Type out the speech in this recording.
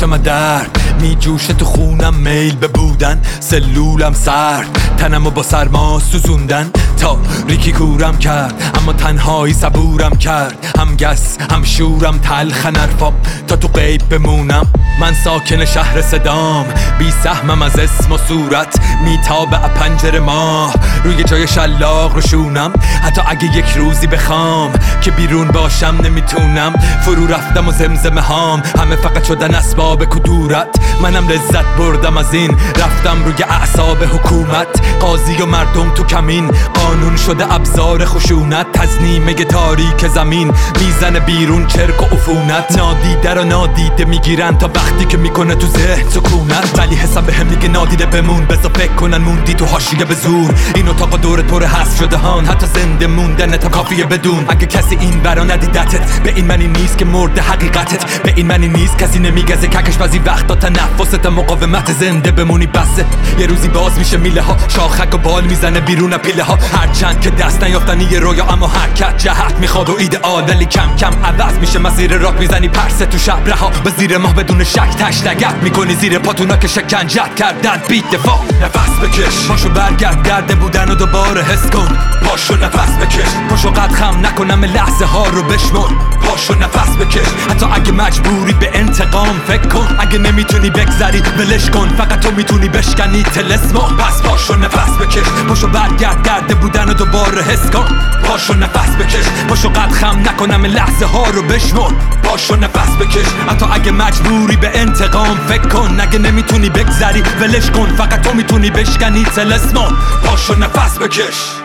چشم درد می جوشه تو خونم، میل به بودن سلولم سرد، تنمو با سرما سوزوندن تاریکی کورم کرد، اما تنهایی صبورم کرد، هم گس هم شورم تلخ نرفام تا تو غیب بمونم. من ساکن شهر صدام، بی سهمم از اسم و صورت، میتابه پنجره ماه روی جای شلاق روشونم. حتی اگه یک روزی بخوام که بیرون باشم نمیتونم، فرو رفتم و زمزمه هام همه فقط شدن اسباب کدورت. منم لذت بردم از این، رفتم روی اعصاب حکومت، قاضی و مردم تو کمین، قانون شده ابزار خشونت. تزنیمه تاریک زمین میزنه بیرون چرک و عفونت، نادیده رو نادیده میگیرن تا وقتی که میکنه تو ذهن سکونت. ولی حساب بهم میگه نادیده بمون، بذار فکر کنن موندی تو حاشیه به زور. این اتاق دور پر حذف شده هان، حتی زنده موندن تا کافیه بدون. اگه کسی این برا ندیدتت، به این معنی نیست که مرده حقیقتت، به این معنی نیست کسی نمیگزه ککش بعضی وقتا تنفست مقاومت. زنده بمونی بسه، یه روزی باز میشه میله ها، شاخک و بال میزنه بیرون پیله ها. هرچند که دست نیافتنی یه رویا، اما حرکت جهت میخواد و ایدئال، ولی کم کم عوض میشه مسیر راک. میزنی پرسه تو شب رها به زیر ماه بدون شک، تشلگت میکنی زیر پاتونا که شکنجت کردن. بیت دفاع نفس بکش، پاشو برگرد گرده بودن و دوباره حس کن. پاشو نفس بکش، پاشو قد خم نکنم لحظه ها رو بشمر. پاشو نفس بکش، حتی اگه مجبوری به انتقام فکر کن. اگه نمیتونی بگذری ولش کن، فقط تو میتونی بشکنی طلسمو. پس پاشو نفس بکش، پاشو برگرد گرده بودن و دوباره حس کن. پاشو نفس بکش، پاشو قد خم نکنم لحظه ها رو بشمر. پاشو نفس بکش، حتی اگه مجبوری به انتقام فکر کن. اگه نمیتونی بگذری ولش کن، فقط تو میتونی بشکنی طلسمو. پاشو نفس بکش.